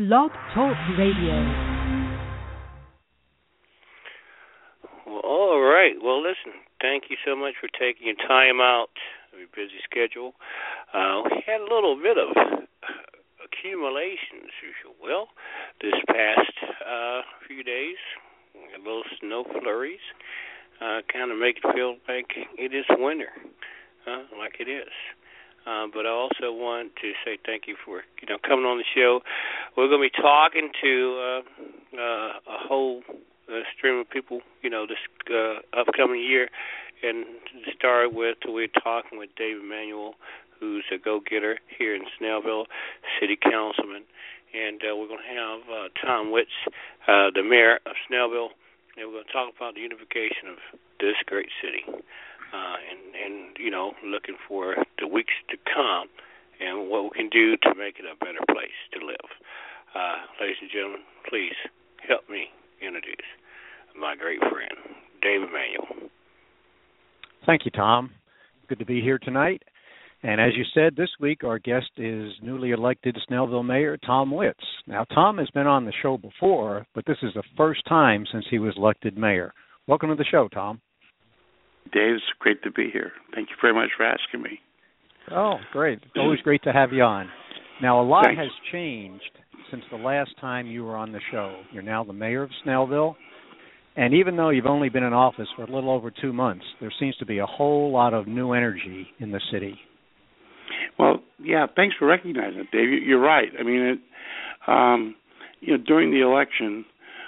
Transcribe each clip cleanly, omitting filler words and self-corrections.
Blog Talk Radio. Well, all right. Well, listen, thank you so much for taking your time out of your busy schedule. We had a little bit of accumulation, as you will, this past few days. A little snow flurries. Kind of make it feel like it is winter, like it is. But I also want to say thank you for coming on the show. We're going to be talking to a whole stream of people, this upcoming year. And to start with, we're talking with Dave Emanuel, who's a go-getter here in Snellville, city councilman. And we're going to have Tom Witz, the mayor of Snellville, and we're going to talk about the unification of this great city. And looking for the weeks to come and what we can do to make it a better place to live. Ladies and gentlemen, please help me introduce my great friend, Dave Emanuel. Thank you, Tom. Good to be here tonight. And as you said, this week our guest is newly elected Snellville Mayor Tom Witz. Now, Tom has been on the show before, but this is the first time since he was elected mayor. Welcome to the show, Tom. Dave, it's great to be here. Thank you very much for asking me. Oh, great. It's always great to have you on. Now, a lot Thanks. has changed since the last time you were on the show. You're now the mayor of Snellville, and even though you've only been in office for a little over 2 months, there seems to be a whole lot of new energy in the city. Well, yeah, thanks for recognizing it, Dave. You're right. I mean, during the election,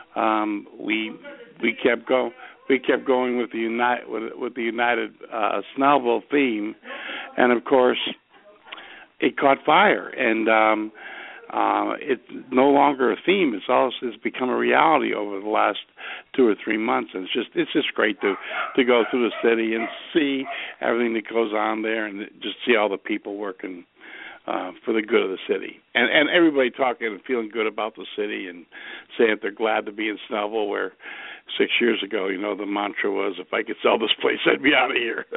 we kept going. We kept going with the United Snellville theme, and of course, it caught fire. And it's no longer a theme. It's become a reality over the last 2 or 3 months. And it's just great to go through the city and see everything that goes on there, and just see all the people working for the good of the city, and everybody talking and feeling good about the city and saying that they're glad to be in Snellville, where 6 years ago, the mantra was, if I could sell this place, I'd be out of here.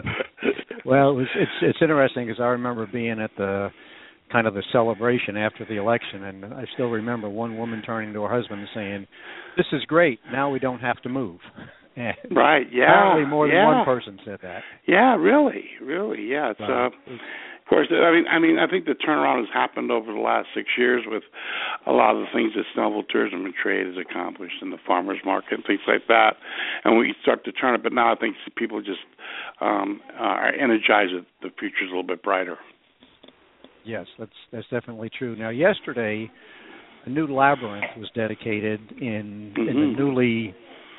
Well, it's interesting because I remember being at the kind of the celebration after the election, and I still remember one woman turning to her husband and saying, "This is great. Now we don't have to move." And right? Yeah. Apparently, more than one person said that. Yeah, really, yeah. It's of course, I mean, I think the turnaround has happened over the last 6 years with a lot of the things that Snellville Tourism and Trade has accomplished, and the farmers market and things like that. And we start to turn it, but now I think people just are energized that the future's a little bit brighter. Yes, that's definitely true. Now, yesterday, a new labyrinth was dedicated in the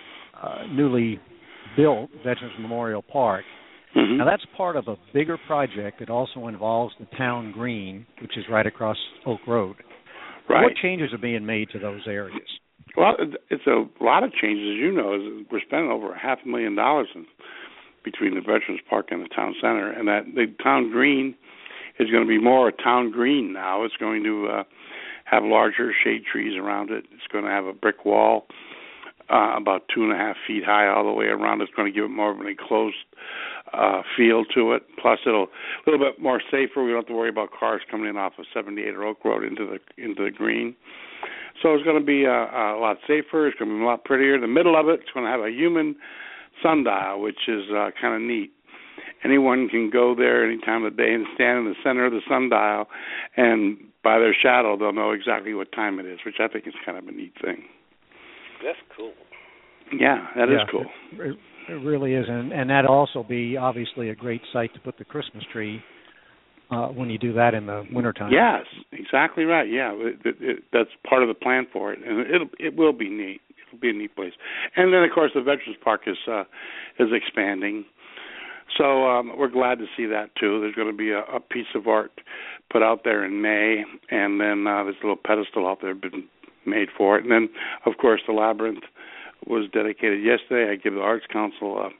newly built Veterans Memorial Park. Mm-hmm. Now, that's part of a bigger project that also involves the town green, which is right across Oak Road. Right. What changes are being made to those areas? Well, it's a lot of changes, as you know. We're spending over $500,000 between the Veterans Park and the town center, and that the town green is going to be more a town green now. It's going to have larger shade trees around it. It's going to have a brick wall about 2.5 feet high all the way around. It's going to give it more of an enclosed feel to it. Plus, it'll a little bit more safer. We don't have to worry about cars coming in off of 78 or Oak Road into the green. So it's going to be a lot safer. It's going to be a lot prettier. In the middle of it, it's going to have a human sundial, which is kind of neat. Anyone can go there any time of the day and stand in the center of the sundial, and by their shadow, they'll know exactly what time it is, which I think is kind of a neat thing. That's cool. Yeah, that is cool. It really is, and that'll also be obviously a great site to put the Christmas tree when you do that in the wintertime. Yes, exactly right. Yeah, that's part of the plan for it, and it will be neat. It'll be a neat place. And then, of course, the Veterans Park is expanding. So we're glad to see that, too. There's going to be a piece of art put out there in May, and then this little pedestal out there been made for it. And then, of course, the labyrinth was dedicated yesterday. I give the Arts Council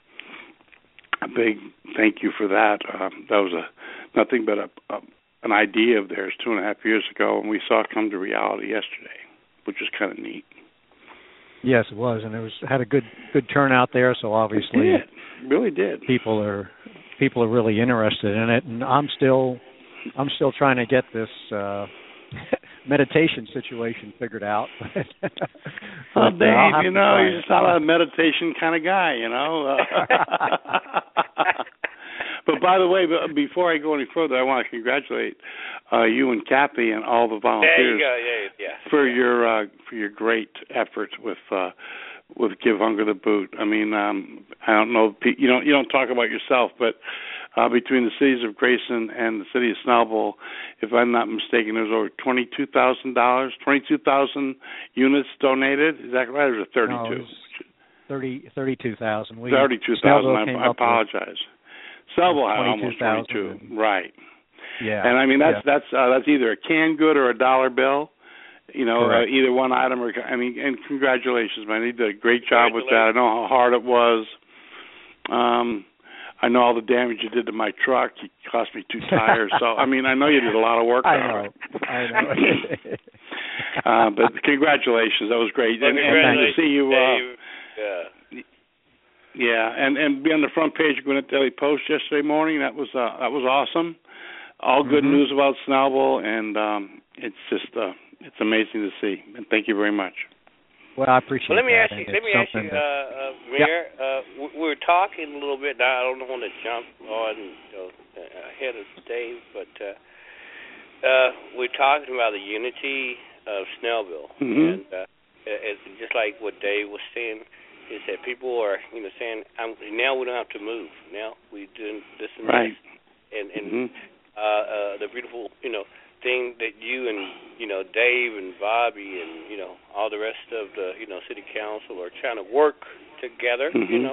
a big thank you for that. That was nothing but an idea of theirs 2.5 years ago, and we saw it come to reality yesterday, which was kind of neat. Yes, it was, and had a good turnout there. So obviously, it really did. People are really interested in it, and I'm still trying to get this meditation situation figured out. Well, Dave, you know, you're just not a meditation kind of guy, you know. But by the way, before I go any further, I want to congratulate you and Kathy and all the volunteers for your great efforts with Give Hunger the Boot. I mean, I don't know, you don't talk about yourself, but between the cities of Grayson and the city of Snellville, if I'm not mistaken, there's over $22,000, 22,000 units donated. Is that right? Or is it 32? No, it was 32,000. 32,000. I apologize. Snellville had almost 22. Right. Yeah. And I mean that's either a canned good or a dollar bill. You know, either one item or and congratulations, man. You did a great job with that. I know how hard it was. I know all the damage you did to my truck. It cost me 2 tires. So I mean, I know you did a lot of work on it. I know. But congratulations. That was great. Well, and to see you. Dave. Yeah, and be on the front page of Gwinnett Daily Post yesterday morning. That was awesome. All good news about Snellville, and it's just it's amazing to see. And thank you very much. Well, I appreciate Let me that. ask you, Mayor. We were talking a little bit. Now, I don't want to jump on ahead of Dave, but we're talking about the unity of Snellville, and it's just like what Dave was saying. Is that people are, saying, now we don't have to move. Now we doing this and right. that. And the beautiful, thing that you and, Dave and Bobby and, all the rest of the, city council are trying to work together,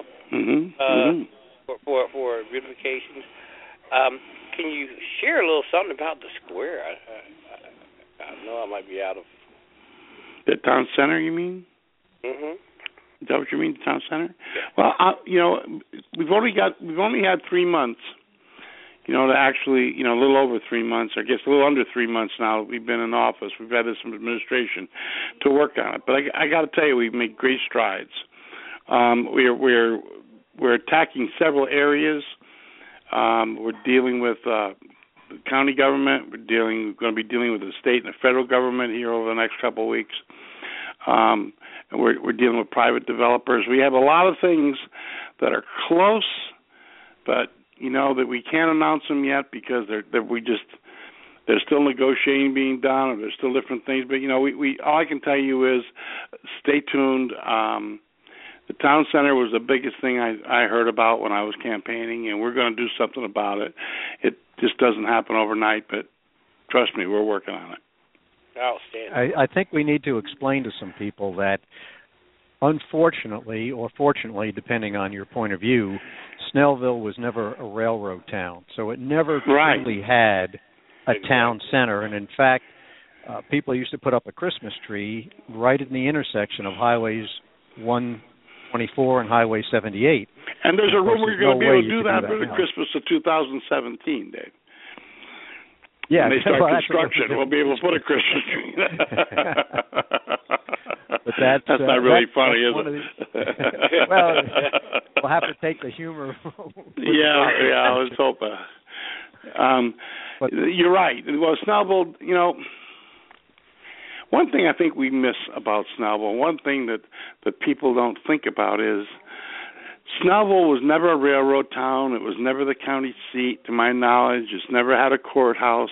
for beautifications. Can you share a little something about the square? I know I might be out of... The town center, you mean? Mm-hmm. Is that what you mean, the town center? Yeah. Well, we've only had 3 months, to actually, a little over 3 months, I guess a little under 3 months now that we've been in office. We've had some administration to work on it. But I got to tell you, we've made great strides. We're attacking several areas. We're dealing with the county government. We're going to be dealing with the state and the federal government here over the next couple of weeks. And we're dealing with private developers. We have a lot of things that are close, but that we can't announce them yet because there's still negotiating being done, or there's still different things. But we all I can tell you is stay tuned. The town center was the biggest thing I heard about when I was campaigning, and we're going to do something about it. It just doesn't happen overnight, but trust me, we're working on it. I think we need to explain to some people that, unfortunately, or fortunately, depending on your point of view, Snellville was never a railroad town, so it never truly had a town center. And in fact, people used to put up a Christmas tree right in the intersection of Highways 124 and Highway 78. And there's a rumor you're going to be able to do that for the Christmas of 2017, Dave. Yeah, when they start construction, we'll be able to put a Christmas tree. But that's not really funny, is it? Well, we'll have to take the humor. I was hoping. But you're right. Well, Snellville, one thing I think we miss about Snellville, one thing that people don't think about is Snellville was never a railroad town. It was never the county seat, to my knowledge. It's never had a courthouse.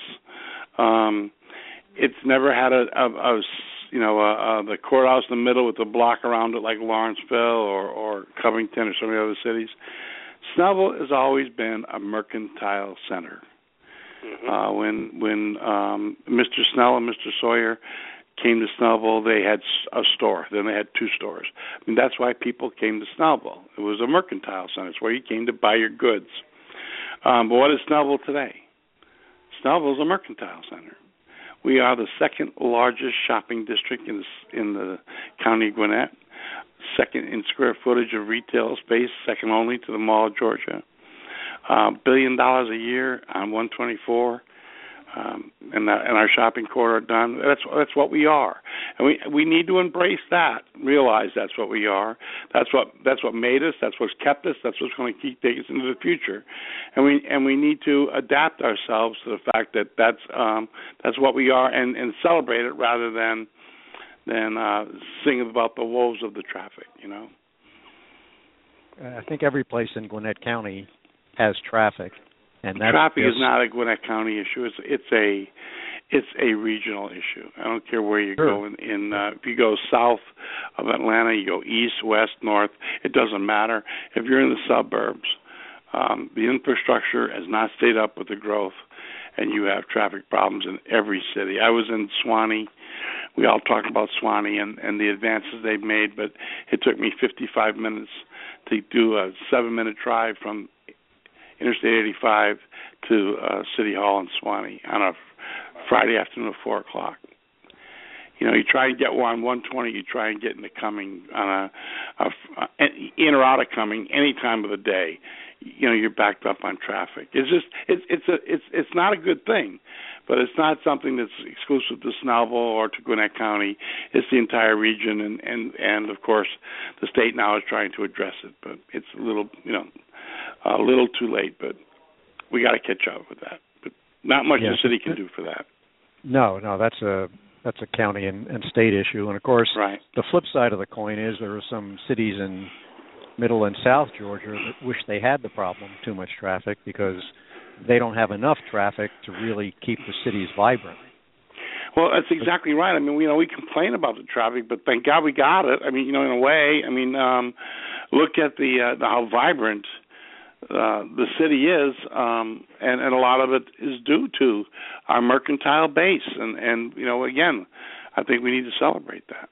It's never had the courthouse in the middle with a block around it like Lawrenceville or Covington or some of the other cities. Snellville has always been a mercantile center. Mm-hmm. When Mr. Snell and Mr. Sawyer came to Snellville, they had a store. Then they had 2 stores. I mean, that's why people came to Snellville. It was a mercantile center. It's where you came to buy your goods. But what is Snellville today? Snellville is a mercantile center. We are the second largest shopping district in the county of Gwinnett, second in square footage of retail space, second only to the Mall of Georgia. $1 billion a year on 124. And our shopping corridor done. That's what we are, and we need to embrace that. Realize that's what we are. That's what made us. That's what's kept us. That's what's going to take us into the future, and we need to adapt ourselves to the fact that that's what we are, and celebrate it rather than sing about the woes of the traffic. I think every place in Gwinnett County has traffic, and traffic is not a Gwinnett County issue. It's a regional issue. I don't care where you go. If you go south of Atlanta, you go east, west, north. It doesn't matter. If you're in the suburbs, the infrastructure has not stayed up with the growth, and you have traffic problems in every city. I was in Suwanee. We all talked about Suwanee and the advances they've made, but it took me 55 minutes to do a 7-minute drive from Interstate 85 to City Hall in Suwanee on a Friday afternoon at 4 o'clock. You try and get on 120. You try and get into Cumming on in or out of Cumming any time of the day. You're backed up on traffic. It's not a good thing, but it's not something that's exclusive to Snellville or to Gwinnett County. It's the entire region, and of course, the state now is trying to address it, but it's a little too late. But we got to catch up with that. But not much the city can do for that. No, that's a county and state issue, and of course, right. The flip side of the coin is there are some cities in Middle and South Georgia that wish they had the problem, too much traffic, because they don't have enough traffic to really keep the cities vibrant. Well, that's exactly right. I mean, we complain about the traffic, but thank God we got it. I mean, in a way, look at how vibrant the city is, and a lot of it is due to our mercantile base, and again, I think we need to celebrate that.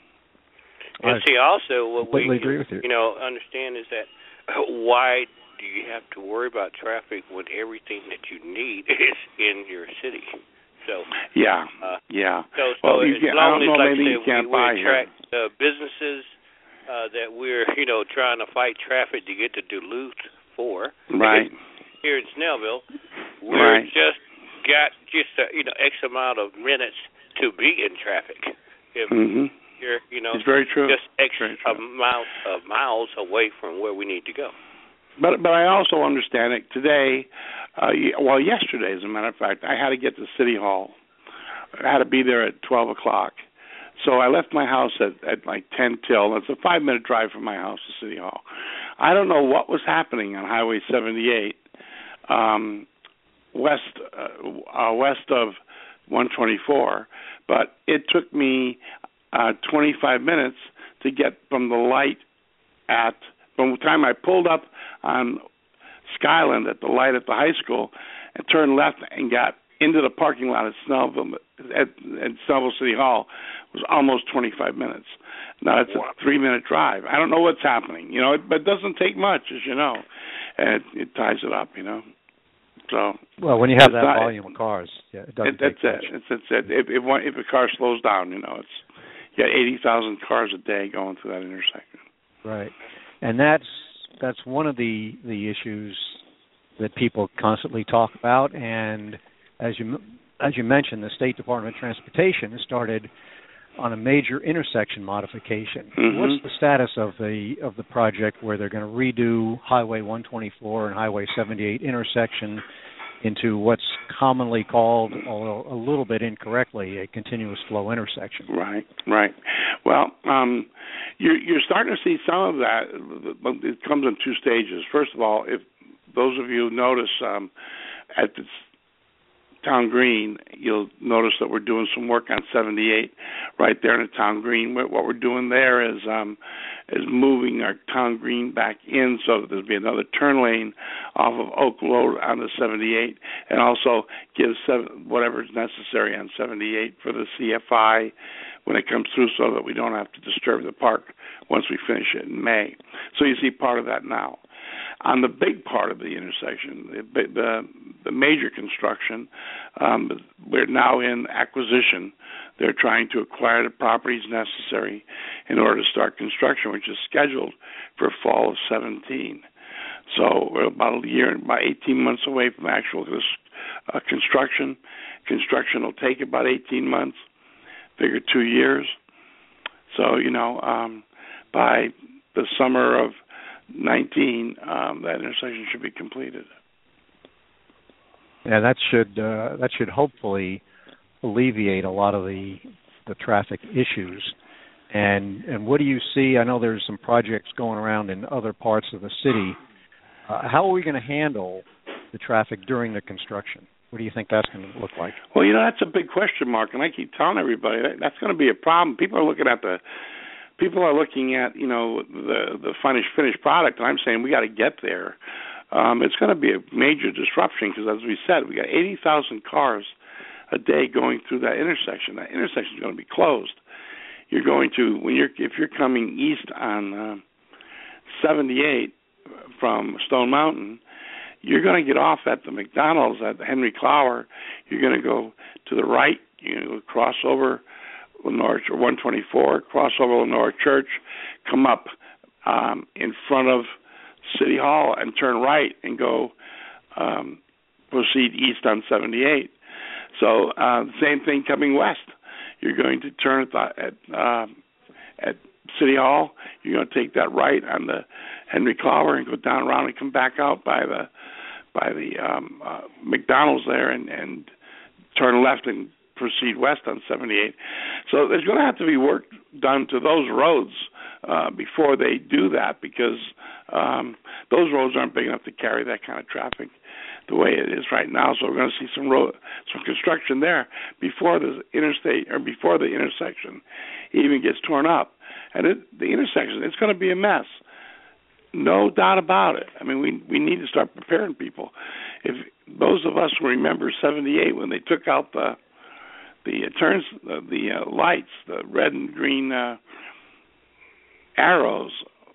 And see, also what we agree with you. Understand is that why do you have to worry about traffic when everything that you need is in your city? So yeah. So well, as long as, like maybe I you can't we buy attract businesses that we're trying to fight traffic to get to Duluth for. Right. Here in Snellville, we're just got X amount of minutes to be in traffic. If you're, it's very true. Just X amount of miles away from where we need to go. But I also understand it today. Yesterday, as a matter of fact, I had to get to City Hall. I had to be there at 12 o'clock. So I left my house at like 10 till. It's a 5-minute drive from my house to City Hall. I don't know what was happening on Highway 78 west of 124, but it took me 25 minutes to get from the light from the time I pulled up on Skyland at the light at the high school and turned left and got into the parking lot at Snellville City Hall was almost 25 minutes. Now it's a 3-minute drive. I don't know what's happening, but it doesn't take much, as you know, and it ties it up, So well, when you have that volume of cars, it doesn't take much. That's it. If a car slows down, you got 80,000 cars a day going through that intersection. Right, and that's one of the issues that people constantly talk about. And as you mentioned, the State Department of Transportation has started on a major intersection modification. What's the status of the project where they're going to redo Highway 124 and Highway 78 intersection into what's commonly called, although a little bit incorrectly, a continuous flow intersection? Right. Well, you're starting to see some of that. It comes in 2 stages. First of all, if those of you notice at the Town Green, you'll notice that we're doing some work on 78 right there in the Town Green. What we're doing there is moving our Town Green back in so that there'll be another turn lane off of Oak Road on the 78, and also give whatever is necessary on 78 for the CFI when it comes through, so that we don't have to disturb the park once we finish it in May. So you see part of that now. On the big part of the intersection, the major construction, we're now in acquisition. They're trying to acquire the properties necessary in order to start construction, which is scheduled for fall of 2017. So we're about 18 months away from actual construction. Construction will take about 18 months, figure 2 years. So, by the summer of 19, that intersection should be completed. Yeah, that should hopefully alleviate a lot of the traffic issues. And what do you see? I know there's some projects going around in other parts of the city. How are we going to handle the traffic during the construction? What do you think that's going to look like? Well, that's a big question mark, and I keep telling everybody that's going to be a problem. People are looking at the finished product, and I'm saying we got to get there. It's going to be a major disruption because, as we said, we got 80,000 cars a day going through that intersection. That intersection is going to be closed. You're going to if you're coming east on 78 from Stone Mountain, you're going to get off at the McDonald's at Henry Clower. You're going to go to the right. You're going to cross over Lenore 124, cross over Lenore Church, come up in front of City Hall and turn right and go proceed east on 78. So same thing coming west. You're going to turn at City Hall. You're going to take that right on the Henry Clower and go down around and come back out by the McDonald's there and turn left and proceed west on 78. So there's going to have to be work done to those roads before they do that, because those roads aren't big enough to carry that kind of traffic the way it is right now. So we're going to see some construction there before the interstate or before the intersection even gets torn up. And the intersection, it's going to be a mess. No doubt about it. I mean, we need to start preparing people. If those of us who remember 78 when they took out the lights, the red and green arrows.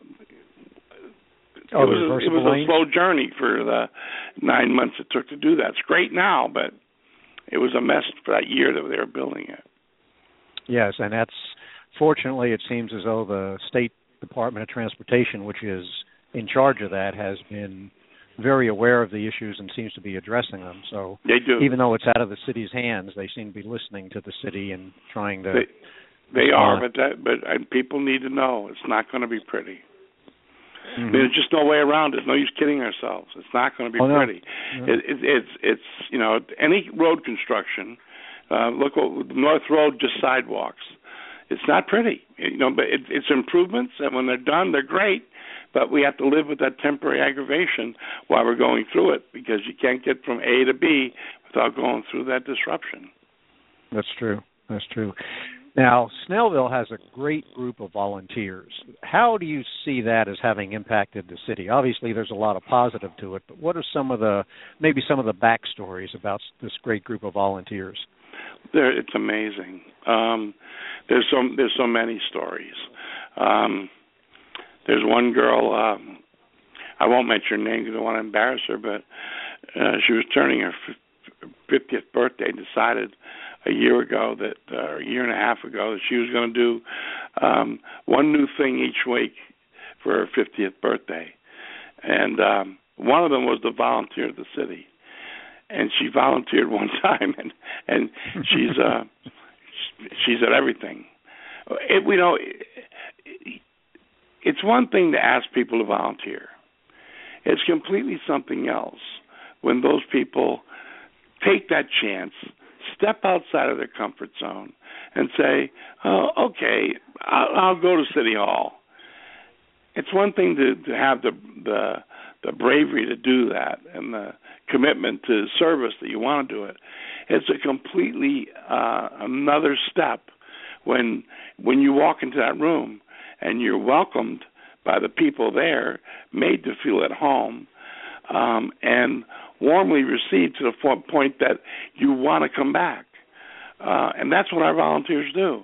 It was a slow journey for the 9 months it took to do that. It's great now, but it was a mess for that year that they were building it. Yes, and that's fortunately it seems as though the State Department of Transportation, which is in charge of that, has been very aware of the issues and seems to be addressing them. So they do. Even though it's out of the city's hands, they seem to be listening to the city and trying to. They are, but people need to know it's not going to be pretty. Mm-hmm. I mean, there's just no way around it. No use kidding ourselves. It's not going to be pretty. No. It's any road construction. Look, North Road, just sidewalks. It's not pretty, but it's improvements, and when they're done, they're great. But we have to live with that temporary aggravation while we're going through it, because you can't get from A to B without going through that disruption. That's true. Now, Snellville has a great group of volunteers. How do you see that as having impacted the city? Obviously, there's a lot of positive to it, but what are maybe some of the backstories about this great group of volunteers? It's amazing. There's so many stories. There's one girl, I won't mention her name because I don't want to embarrass her, but she was turning her 50th birthday and decided a year ago a year and a half ago, that she was going to do one new thing each week for her 50th birthday. And one of them was to volunteer at the city. And she volunteered one time, and she's at everything. It's one thing to ask people to volunteer. It's completely something else when those people take that chance, step outside of their comfort zone, and say, "Oh, okay, I'll go to City Hall." It's one thing to have the bravery to do that and the commitment to service that you want to do it. It's a completely another step when you walk into that room and you're welcomed by the people there, made to feel at home, and warmly received to the point that you want to come back. And that's what our volunteers do.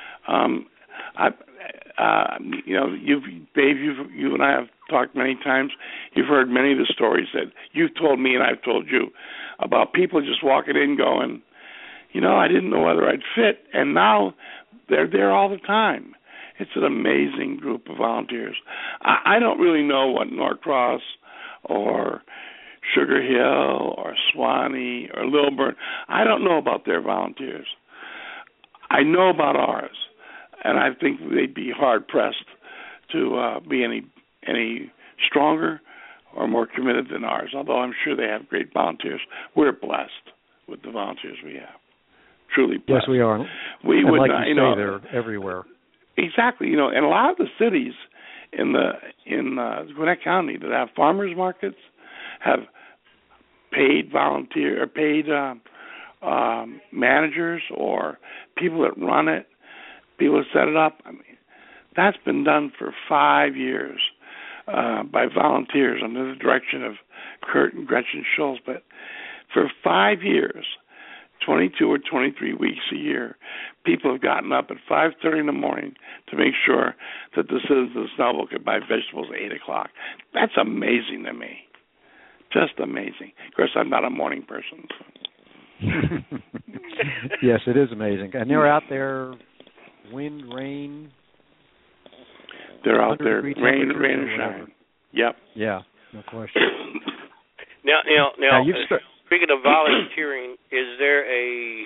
Dave, you and I have talked many times. You've heard many of the stories that you've told me and I've told you about people just walking in going, I didn't know whether I'd fit, and now they're there all the time. It's an amazing group of volunteers. I don't really know what Norcross or Sugar Hill or Swanee or Lilburn, I don't know about their volunteers. I know about ours. and I think they'd be hard pressed to be any stronger or more committed than ours. Although I'm sure they have great volunteers. We're blessed with the volunteers we have. Truly blessed. Yes, we are. We and would like not, you say, they're everywhere. Exactly. And a lot of the cities in Gwinnett County that have farmers markets have paid volunteer or paid managers or people that run it, people that set it up. I mean, that's been done for 5 years by volunteers under the direction of Kurt and Gretchen Schultz. But for 5 years, 22 or 23 weeks a year, people have gotten up at 5:30 in the morning to make sure that the citizens of Snellville could buy vegetables at 8 o'clock. That's amazing to me. Just amazing. Of course, I'm not a morning person. So. Yes, it is amazing. And they're out there, wind, rain. They're out there, rain or shine. Yep. Yeah, no question. Now speaking of volunteering, is there a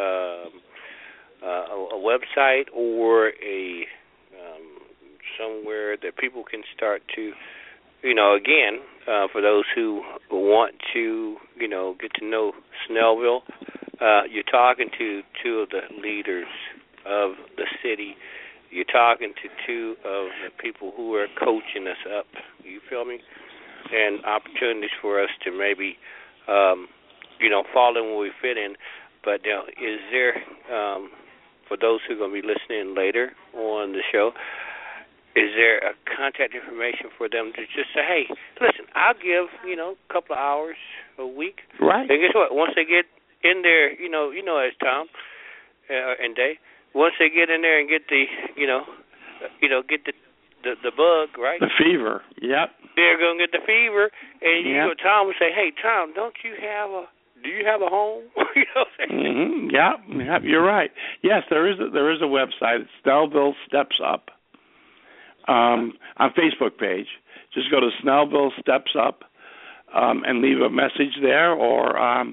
website or a somewhere that people can start to, again, for those who want to, get to know Snellville, you're talking to two of the leaders of the city. You're talking to two of the people who are coaching us up. You feel me? And opportunities for us to maybe, fall in where we fit in. But is there, for those who are going to be listening later on the show, is there a contact information for them to just say, hey, listen, I'll give, a couple of hours a week. Right. And guess what? Once they get in there, as Tom and Dave, once they get in there and get the, get the bug, right? The fever, yep. They're going to get the fever, and Tom would say, hey, Tom, do you have a home? Mm-hmm. Yep, you're right. Yes, there is a website. It's Snellville Steps Up. On Facebook page. Just go to Snellville Steps Up and leave a message there, or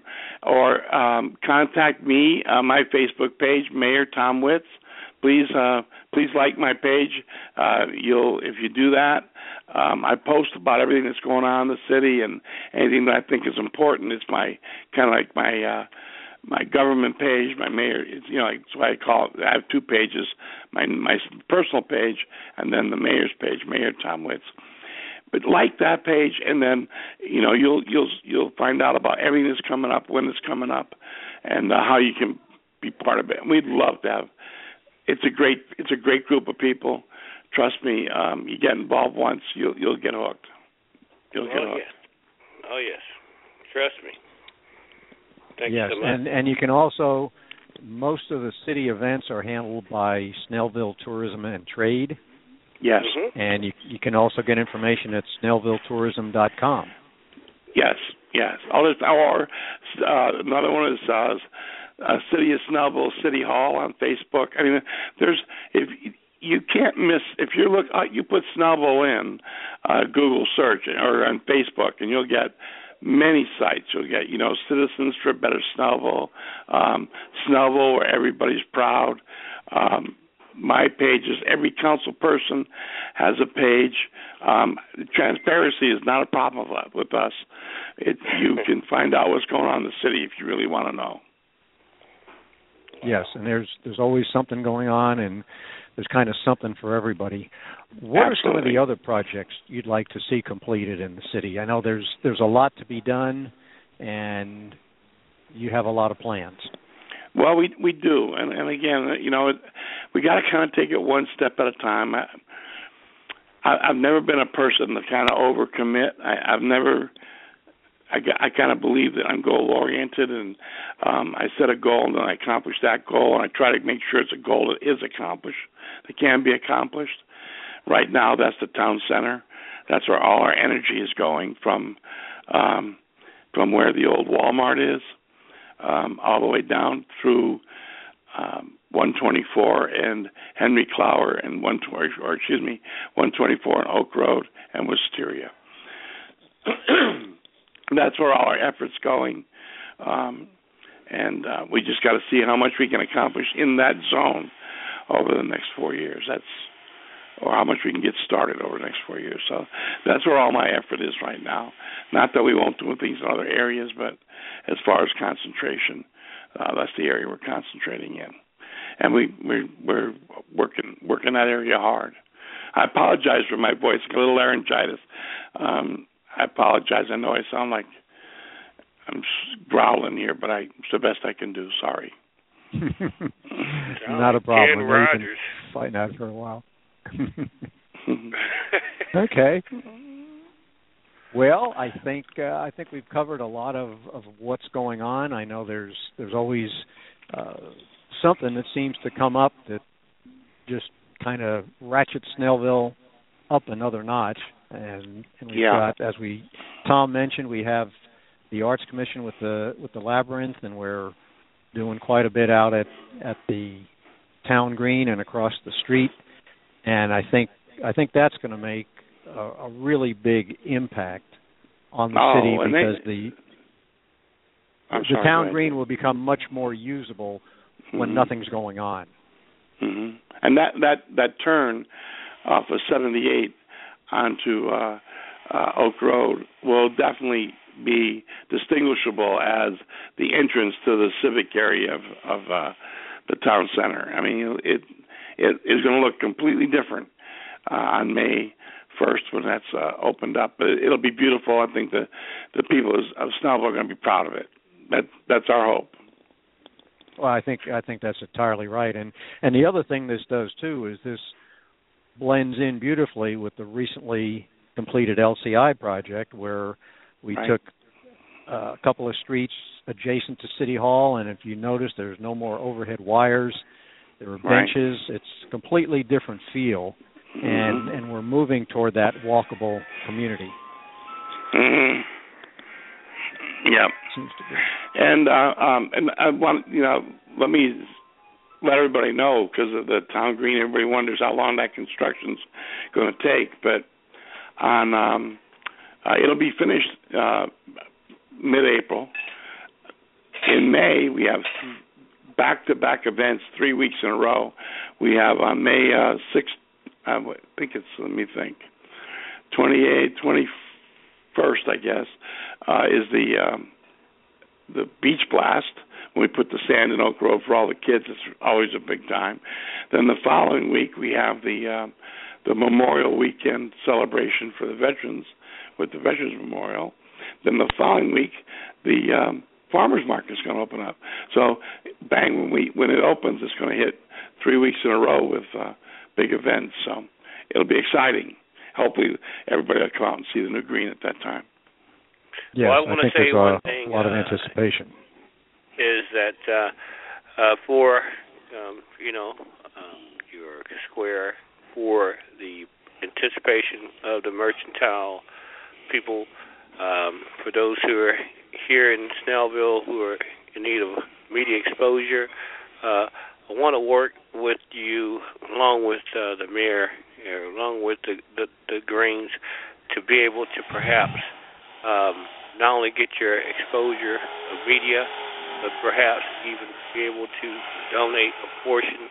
contact me on my Facebook page, Mayor Tom Witz. Please like my page. If you do that, I post about everything that's going on in the city and anything that I think is important. It's my kind of like my government page, my mayor. It's what I call it. I have two pages: my personal page and then the mayor's page, Mayor Tom Witz. But like that page, and then you'll find out about everything that's coming up, when it's coming up, and how you can be part of it. And we'd love to have. It's a great group of people. Trust me, you get involved once, you'll get hooked. You'll get hooked. Yes. Oh yes, trust me. Thank yes, you so much. And you can also, most of the city events are handled by Snellville Tourism and Trade. Yes. Mm-hmm. And you can also get information at snellvilletourism.com. Yes. Or another one is City of Snellville City Hall on Facebook. I mean, you can't miss, if you put Snellville in Google search or on Facebook, and you'll get many sites. You'll get, Citizens for a Better Snellville, Snellville where everybody's proud. My pages, every council person has a page. Transparency is not a problem with us. You can find out what's going on in the city if you really want to know. Yes, and there's always something going on, and there's kind of something for everybody. What are some of the other projects you'd like to see completed in the city? I know there's a lot to be done, and you have a lot of plans. Well, we do, and again, we got to kind of take it one step at a time. I've never been a person to kind of overcommit. I kind of believe that I'm goal-oriented, and I set a goal, and then I accomplish that goal, and I try to make sure it's a goal that is accomplished, that can be accomplished. Right now, that's the town center. That's where all our energy is going from where the old Walmart is, all the way down through 124 and Henry Clower and 124 and Oak Road and Wisteria. That's where all our efforts going, and we just got to see how much we can accomplish in that zone. over the next 4 years. Or how much we can get started over the next 4 years. So that's where all my effort is right now. Not that we won't do things in other areas, but as far as concentration, that's the area we're concentrating in, and we're working that area hard. I apologize for my voice, a little laryngitis. I apologize. I know I sound like I'm growling here, but it's the best I can do. Sorry. Not a problem. Ken Rogers. You've been fighting that for a while. Okay. Well, I think we've covered a lot of what's going on. I know there's always something that seems to come up that just kind of ratchets Snellville up another notch, and we've got, as Tom mentioned, we have the Arts Commission with the Labyrinth, and we're doing quite a bit out at the Town Green and across the street, and I think that's going to make a really big impact on the city, because the Town Green will become much more usable when nothing's going on. Mm-hmm. And that turn off of 78 onto Oak Road will definitely be distinguishable as the entrance to the civic area of the town center. I mean, it is going to look completely different on May 1st when that's opened up. But it'll be beautiful. I think the people of Snellville are going to be proud of it. That's our hope. Well, I think that's entirely right. And the other thing this does too is this blends in beautifully with the recently completed LCI project, where we took a couple of streets adjacent to City Hall, and if you notice, there's no more overhead wires. There are benches. It's a completely different feel, and we're moving toward that walkable community. Mm-hmm. Yep. Seems to be. And I want, let me let everybody know, because of the Town Green, everybody wonders how long that construction's going to take. But it'll be finished mid-April. In May, we have back-to-back events, 3 weeks in a row. We have on May 6th, I think it's, 28th, 21st, I guess, is the Beach Blast, when we put the sand in Oak Grove for all the kids. It's always a big time. Then the following week, we have the Memorial Weekend celebration for the veterans with the Veterans Memorial. Then the following week, the Farmers Market is going to open up. So, bang, when it opens, it's going to hit 3 weeks in a row with big events. So it'll be exciting. Hopefully, everybody will come out and see the new green at that time. Yes, well, I want to say one thing. A lot of anticipation. Is that for your square, for the anticipation of the mercantile people, for those who are here in Snellville who are in need of media exposure, I want to work with you, along with the mayor, along with the Greens, to be able to perhaps not only get your exposure of media, but perhaps even be able to donate a portion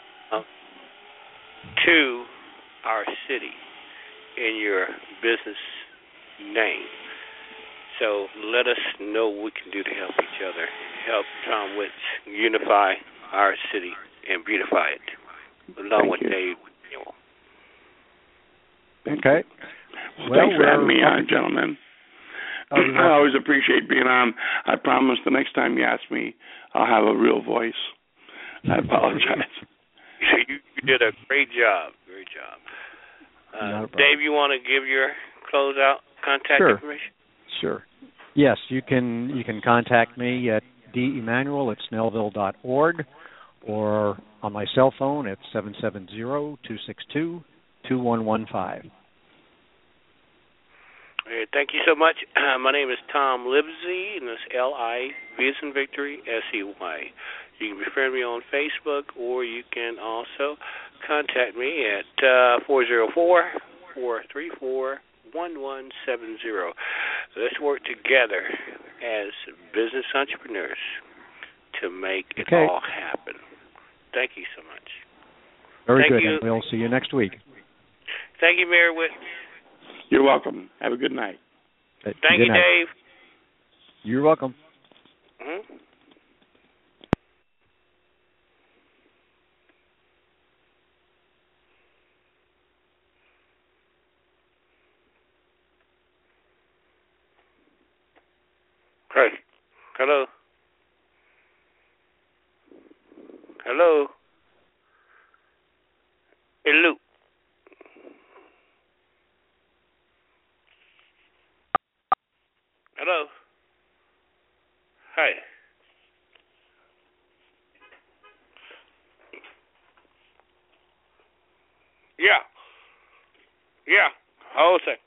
to our city in your business name. So let us know what we can do to help each other, help Tom Witts unify our city and beautify it, along with Dave. Okay. Well, thanks for having me on, gentlemen. I always appreciate being on. I promise the next time you ask me, I'll have a real voice. I apologize. You did a great job. Great job. Dave, you want to give your closeout contact information? Sure. Yes, you can contact me at demmanuel@snellville.org, or on my cell phone at 770-262-2115. Thank you so much. My name is Tom Libsey, and it's L-I-V as in Victory, S-E-Y. You can befriend me on Facebook, or you can also contact me at 404-434-1170. Let's work together as business entrepreneurs to make it all happen. Thank you so much. Very Thank good, you. and we'll see you next week. Thank you, Mayor Witt. You're welcome. Have a good night. Thank Good you, night. Dave. You're welcome. Mm-hmm. Hey. Hello. Hello. Hey, Luke. Hello. Hey. Yeah. Yeah. Hold on.